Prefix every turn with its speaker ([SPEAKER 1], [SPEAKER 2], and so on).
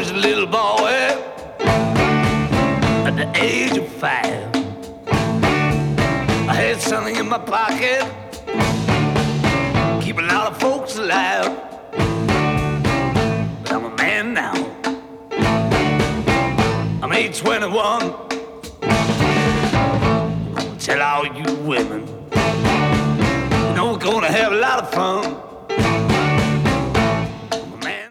[SPEAKER 1] was a little boy at the age of 5. I had something in my pocket, keep a lot of folks alive. But I'm a man now, I'm age 21. Tell all you women, you know we're gonna have a lot of fun.